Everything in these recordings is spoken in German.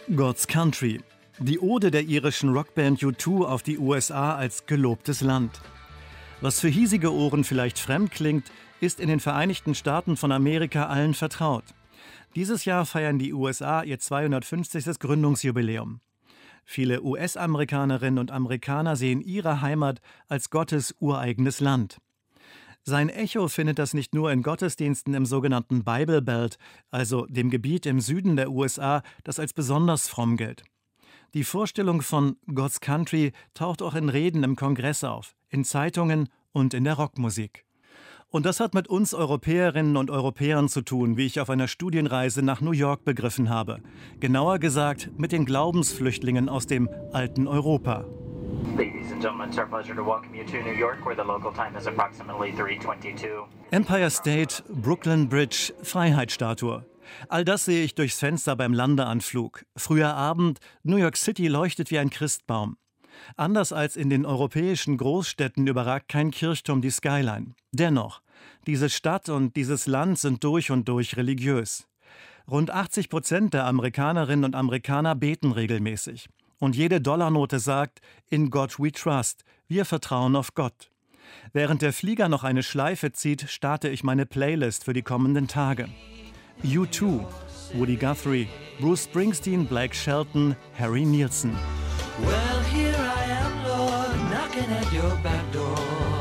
God's Country. Die Ode der irischen Rockband U2 auf die USA als gelobtes Land. Was für hiesige Ohren vielleicht fremd klingt, ist in den Vereinigten Staaten von Amerika allen vertraut. Dieses Jahr feiern die USA ihr 250. Gründungsjubiläum. Viele US-Amerikanerinnen und Amerikaner sehen ihre Heimat als Gottes ureigenes Land. Sein Echo findet das nicht nur in Gottesdiensten im sogenannten Bible Belt, also dem Gebiet im Süden der USA, das als besonders fromm gilt. Die Vorstellung von God's Country taucht auch in Reden im Kongress auf, in Zeitungen und in der Rockmusik. Und das hat mit uns Europäerinnen und Europäern zu tun, wie ich auf einer Studienreise nach New York begriffen habe. Genauer gesagt mit den Glaubensflüchtlingen aus dem alten Europa. Ladies and gentlemen, it's our pleasure to welcome you to New York, where the local time is approximately 3:22. Empire State, Brooklyn Bridge, Freiheitsstatue. All das sehe ich durchs Fenster beim Landeanflug. Früher Abend, New York City leuchtet wie ein Christbaum. Anders als in den europäischen Großstädten überragt kein Kirchturm die Skyline. Dennoch, diese Stadt und dieses Land sind durch und durch religiös. Rund 80% der Amerikanerinnen und Amerikaner beten regelmäßig. Und jede Dollarnote sagt, in God we trust, wir vertrauen auf Gott. Während der Flieger noch eine Schleife zieht, starte ich meine Playlist für die kommenden Tage. U2, Woody Guthrie, Bruce Springsteen, Blake Shelton, Harry Nilsson. Well, here I am, Lord, knocking at your back door.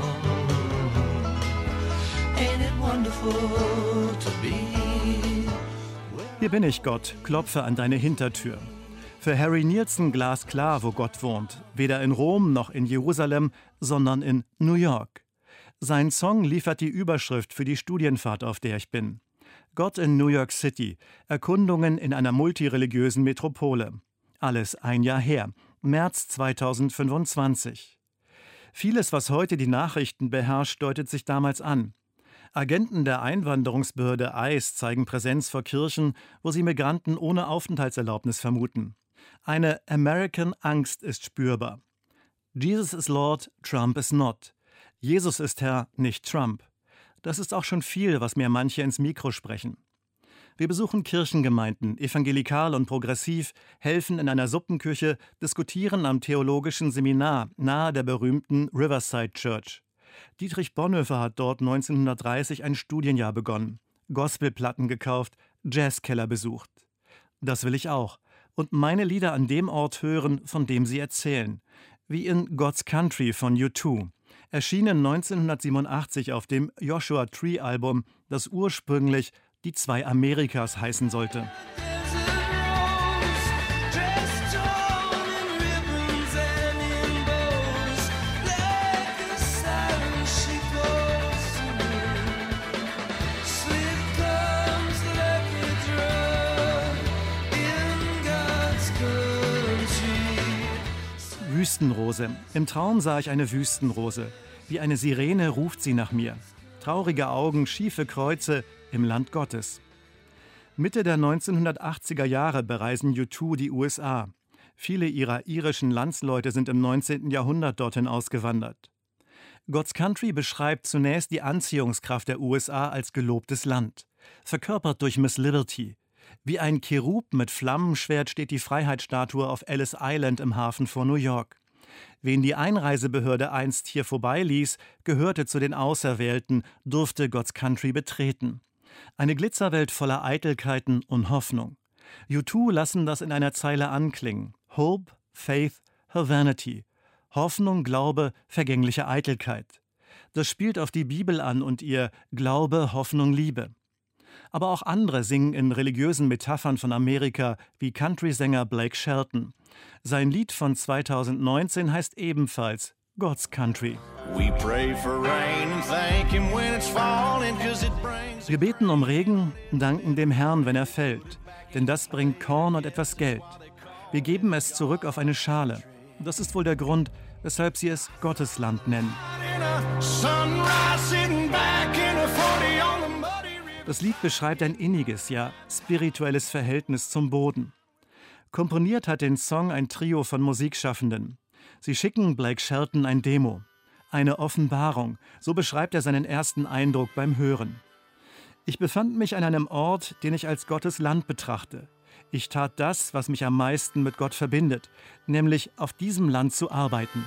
Ain't it wonderful to be? Hier bin ich, Gott, klopfe an deine Hintertür. Für Harry Nilsson glasklar, wo Gott wohnt. Weder in Rom noch in Jerusalem, sondern in New York. Sein Song liefert die Überschrift für die Studienfahrt, auf der ich bin. Gott in New York City. Erkundungen in einer multireligiösen Metropole. Alles ein Jahr her. März 2025. Vieles, was heute die Nachrichten beherrscht, deutet sich damals an. Agenten der Einwanderungsbehörde ICE zeigen Präsenz vor Kirchen, wo sie Migranten ohne Aufenthaltserlaubnis vermuten. Eine American-Angst ist spürbar. Jesus is Lord, Trump is not. Jesus ist Herr, nicht Trump. Das ist auch schon viel, was mir manche ins Mikro sprechen. Wir besuchen Kirchengemeinden, evangelikal und progressiv, helfen in einer Suppenküche, diskutieren am theologischen Seminar nahe der berühmten Riverside Church. Dietrich Bonhoeffer hat dort 1930 ein Studienjahr begonnen, Gospelplatten gekauft, Jazzkeller besucht. Das will ich auch. Und meine Lieder an dem Ort hören, von dem sie erzählen. Wie in God's Country von U2. Erschienen 1987 auf dem Joshua Tree Album, das ursprünglich Die zwei Amerikas heißen sollte. Wüstenrose. Im Traum sah ich eine Wüstenrose. Wie eine Sirene ruft sie nach mir. Traurige Augen, schiefe Kreuze im Land Gottes. Mitte der 1980er Jahre bereisen U2 die USA. Viele ihrer irischen Landsleute sind im 19. Jahrhundert dorthin ausgewandert. God's Country beschreibt zunächst die Anziehungskraft der USA als gelobtes Land, verkörpert durch Miss Liberty. Wie ein Cherub mit Flammenschwert steht die Freiheitsstatue auf Ellis Island im Hafen vor New York. Wen die Einreisebehörde einst hier vorbeiließ, gehörte zu den Auserwählten, durfte God's Country betreten. Eine Glitzerwelt voller Eitelkeiten und Hoffnung. U2 lassen das in einer Zeile anklingen. Hope, Faith, her vanity. Hoffnung, Glaube, vergängliche Eitelkeit. Das spielt auf die Bibel an und ihr Glaube, Hoffnung, Liebe. Aber auch andere singen in religiösen Metaphern von Amerika, wie Country-Sänger Blake Shelton. Sein Lied von 2019 heißt ebenfalls God's Country. Wir beten um Regen, danken dem Herrn, wenn er fällt, denn das bringt Korn und etwas Geld. Wir geben es zurück auf eine Schale. Das ist wohl der Grund, weshalb sie es Gottes Land nennen. Das Lied beschreibt ein inniges, ja spirituelles Verhältnis zum Boden. Komponiert hat den Song ein Trio von Musikschaffenden. Sie schicken Blake Shelton ein Demo. Eine Offenbarung, so beschreibt er seinen ersten Eindruck beim Hören. Ich befand mich an einem Ort, den ich als Gottes Land betrachte. Ich tat das, was mich am meisten mit Gott verbindet, nämlich auf diesem Land zu arbeiten.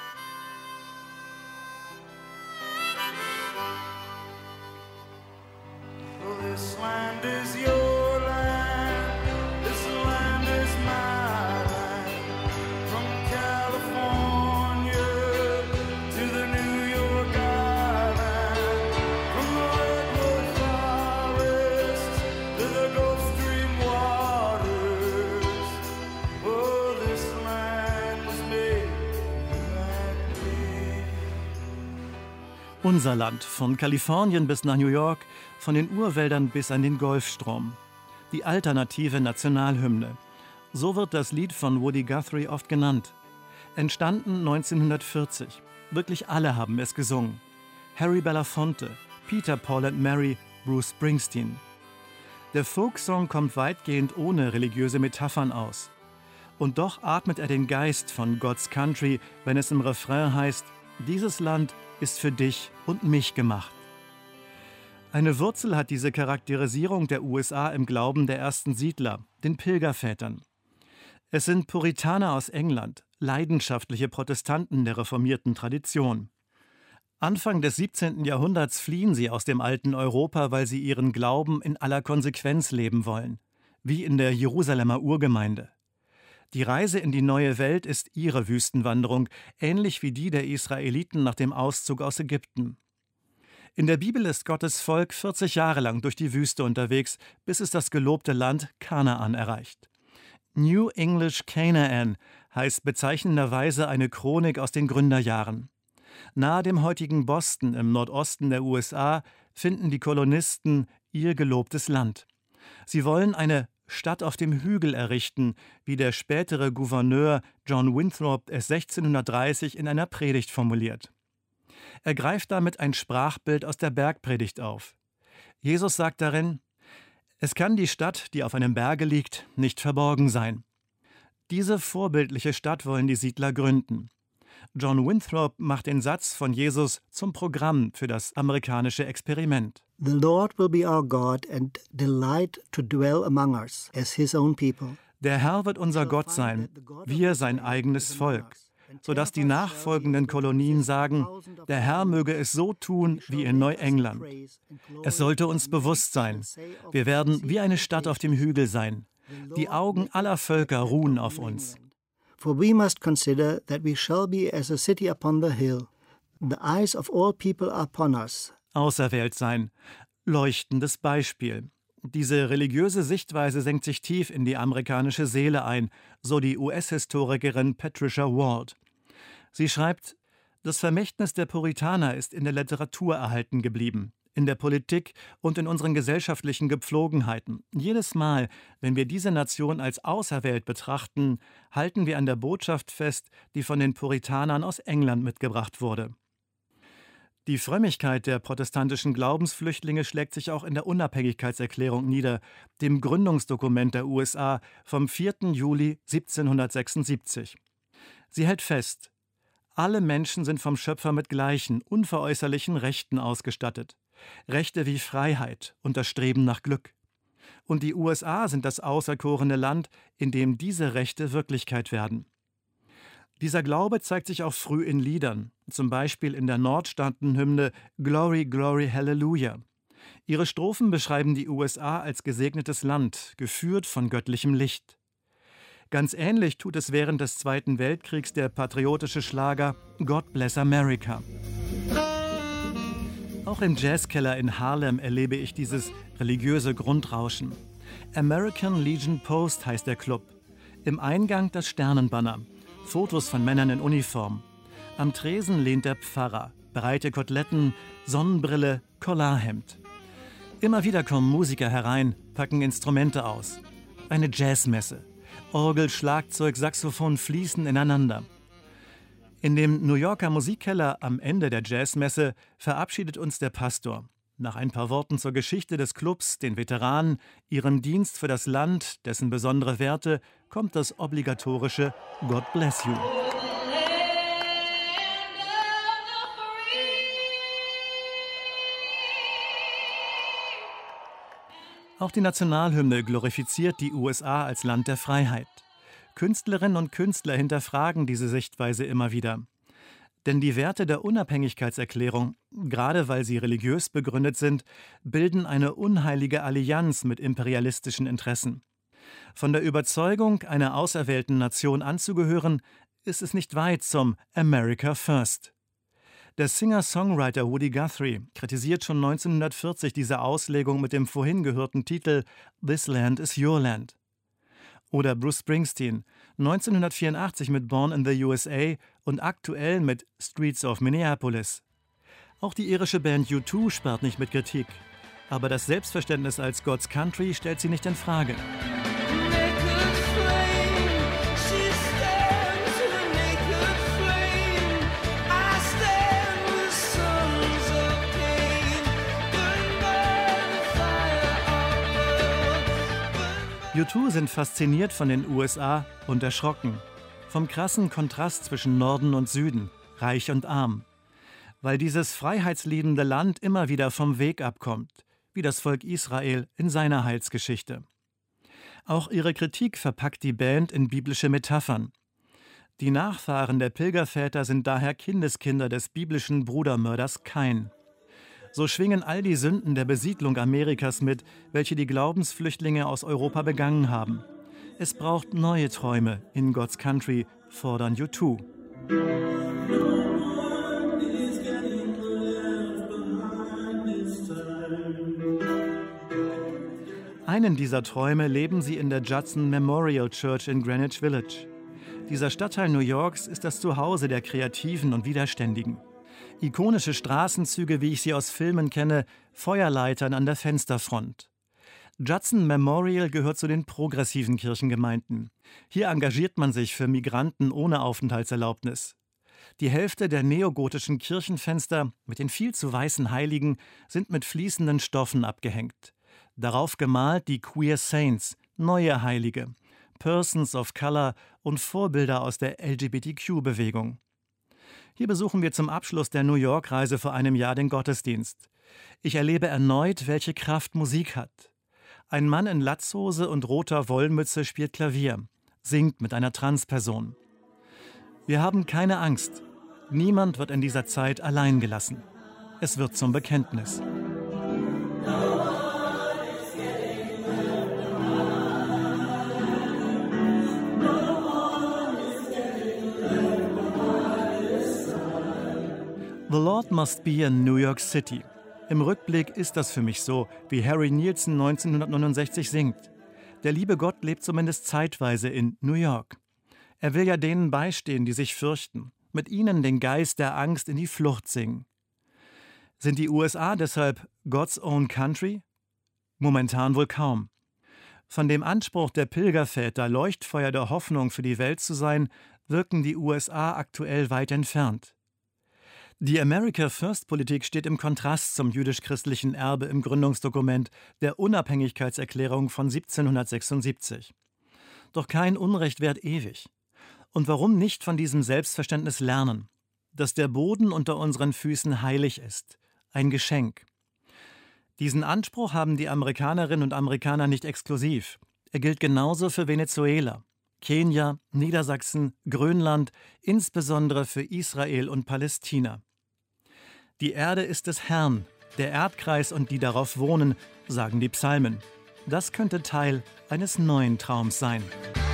This land is your land, this land is my land. From California to the New York Island, from the redwood forest to the Gulf Stream waters. Oh, this land was made like me. Unser Land, von Kalifornien bis nach New York, von den Urwäldern bis an den Golfstrom. Die alternative Nationalhymne. So wird das Lied von Woody Guthrie oft genannt. Entstanden 1940. Wirklich alle haben es gesungen. Harry Belafonte, Peter, Paul and Mary, Bruce Springsteen. Der Folksong kommt weitgehend ohne religiöse Metaphern aus. Und doch atmet er den Geist von God's Country, wenn es im Refrain heißt: Dieses Land ist für dich und mich gemacht. Eine Wurzel hat diese Charakterisierung der USA im Glauben der ersten Siedler, den Pilgervätern. Es sind Puritaner aus England, leidenschaftliche Protestanten der reformierten Tradition. Anfang des 17. Jahrhunderts fliehen sie aus dem alten Europa, weil sie ihren Glauben in aller Konsequenz leben wollen, wie in der Jerusalemer Urgemeinde. Die Reise in die neue Welt ist ihre Wüstenwanderung, ähnlich wie die der Israeliten nach dem Auszug aus Ägypten. In der Bibel ist Gottes Volk 40 Jahre lang durch die Wüste unterwegs, bis es das gelobte Land Kanaan erreicht. New English Canaan heißt bezeichnenderweise eine Chronik aus den Gründerjahren. Nahe dem heutigen Boston im Nordosten der USA finden die Kolonisten ihr gelobtes Land. Sie wollen eine Stadt auf dem Hügel errichten, wie der spätere Gouverneur John Winthrop es 1630 in einer Predigt formuliert. Er greift damit ein Sprachbild aus der Bergpredigt auf. Jesus sagt darin: Es kann die Stadt, die auf einem Berge liegt, nicht verborgen sein. Diese vorbildliche Stadt wollen die Siedler gründen. John Winthrop macht den Satz von Jesus zum Programm für das amerikanische Experiment. The Lord will be our God and delight to dwell among us as his own people. Der Herr wird unser Gott sein, wir sein eigenes Volk, sodass die nachfolgenden Kolonien sagen: Der Herr möge es so tun wie in Neuengland. Es sollte uns bewusst sein, wir werden wie eine Stadt auf dem Hügel sein. Die Augen aller Völker ruhen auf uns. For we must consider that we shall be as a city upon the hill. The eyes of all people are upon us. Auserwählt sein, leuchtendes Beispiel. Diese religiöse Sichtweise senkt sich tief in die amerikanische Seele ein, so die US-Historikerin Patricia Ward. Sie schreibt: Das Vermächtnis der Puritaner ist in der Literatur erhalten geblieben, in der Politik und in unseren gesellschaftlichen Gepflogenheiten. Jedes Mal, wenn wir diese Nation als auserwählt betrachten, halten wir an der Botschaft fest, die von den Puritanern aus England mitgebracht wurde. Die Frömmigkeit der protestantischen Glaubensflüchtlinge schlägt sich auch in der Unabhängigkeitserklärung nieder, dem Gründungsdokument der USA vom 4. Juli 1776. Sie hält fest: Alle Menschen sind vom Schöpfer mit gleichen, unveräußerlichen Rechten ausgestattet. Rechte wie Freiheit und das Streben nach Glück. Und die USA sind das auserkorene Land, in dem diese Rechte Wirklichkeit werden. Dieser Glaube zeigt sich auch früh in Liedern, zum Beispiel in der Nordstaatenhymne Glory, Glory, Hallelujah. Ihre Strophen beschreiben die USA als gesegnetes Land, geführt von göttlichem Licht. Ganz ähnlich tut es während des Zweiten Weltkriegs der patriotische Schlager God Bless America. Auch im Jazzkeller in Harlem erlebe ich dieses religiöse Grundrauschen. American Legion Post heißt der Club. Im Eingang das Sternenbanner, Fotos von Männern in Uniform. Am Tresen lehnt der Pfarrer, breite Koteletten, Sonnenbrille, Collarhemd. Immer wieder kommen Musiker herein, packen Instrumente aus. Eine Jazzmesse. Orgel, Schlagzeug, Saxophon fließen ineinander. In dem New Yorker Musikkeller am Ende der Jazzmesse verabschiedet uns der Pastor. Nach ein paar Worten zur Geschichte des Clubs, den Veteranen, ihrem Dienst für das Land, dessen besondere Werte, kommt das obligatorische God Bless You. Auch die Nationalhymne glorifiziert die USA als Land der Freiheit. Künstlerinnen und Künstler hinterfragen diese Sichtweise immer wieder. Denn die Werte der Unabhängigkeitserklärung, gerade weil sie religiös begründet sind, bilden eine unheilige Allianz mit imperialistischen Interessen. Von der Überzeugung, einer auserwählten Nation anzugehören, ist es nicht weit zum America First. Der Singer-Songwriter Woody Guthrie kritisiert schon 1940 diese Auslegung mit dem vorhin gehörten Titel This Land is Your Land. Oder Bruce Springsteen, 1984 mit Born in the USA und aktuell mit Streets of Minneapolis. Auch die irische Band U2 spart nicht mit Kritik. Aber das Selbstverständnis als God's Country stellt sie nicht in Frage. U2 sind fasziniert von den USA und erschrocken. Vom krassen Kontrast zwischen Norden und Süden, reich und arm. Weil dieses freiheitsliebende Land immer wieder vom Weg abkommt, wie das Volk Israel in seiner Heilsgeschichte. Auch ihre Kritik verpackt die Band in biblische Metaphern. Die Nachfahren der Pilgerväter sind daher Kindeskinder des biblischen Brudermörders Kain. So schwingen all die Sünden der Besiedlung Amerikas mit, welche die Glaubensflüchtlinge aus Europa begangen haben. Es braucht neue Träume in God's Country, fordern U2. Einen dieser Träume leben sie in der Judson Memorial Church in Greenwich Village. Dieser Stadtteil New Yorks ist das Zuhause der Kreativen und Widerständigen. Ikonische Straßenzüge, wie ich sie aus Filmen kenne, Feuerleitern an der Fensterfront. Judson Memorial gehört zu den progressiven Kirchengemeinden. Hier engagiert man sich für Migranten ohne Aufenthaltserlaubnis. Die Hälfte der neogotischen Kirchenfenster mit den viel zu weißen Heiligen sind mit fließenden Stoffen abgehängt. Darauf gemalt die Queer Saints, neue Heilige, Persons of Color und Vorbilder aus der LGBTQ-Bewegung. Hier besuchen wir zum Abschluss der New York-Reise vor einem Jahr den Gottesdienst. Ich erlebe erneut, welche Kraft Musik hat. Ein Mann in Latzhose und roter Wollmütze spielt Klavier, singt mit einer Transperson. Wir haben keine Angst. Niemand wird in dieser Zeit allein gelassen. Es wird zum Bekenntnis. The Lord must be in New York City. Im Rückblick ist das für mich so, wie Harry Nilsson 1969 singt. Der liebe Gott lebt zumindest zeitweise in New York. Er will ja denen beistehen, die sich fürchten, mit ihnen den Geist der Angst in die Flucht singen. Sind die USA deshalb God's own country? Momentan wohl kaum. Von dem Anspruch der Pilgerväter, Leuchtfeuer der Hoffnung für die Welt zu sein, wirken die USA aktuell weit entfernt. Die America First-Politik steht im Kontrast zum jüdisch-christlichen Erbe im Gründungsdokument der Unabhängigkeitserklärung von 1776. Doch kein Unrecht währt ewig. Und warum nicht von diesem Selbstverständnis lernen, dass der Boden unter unseren Füßen heilig ist, ein Geschenk. Diesen Anspruch haben die Amerikanerinnen und Amerikaner nicht exklusiv. Er gilt genauso für Venezuela, Kenia, Niedersachsen, Grönland, insbesondere für Israel und Palästina. Die Erde ist des Herrn, der Erdkreis und die darauf wohnen, sagen die Psalmen. Das könnte Teil eines neuen Traums sein.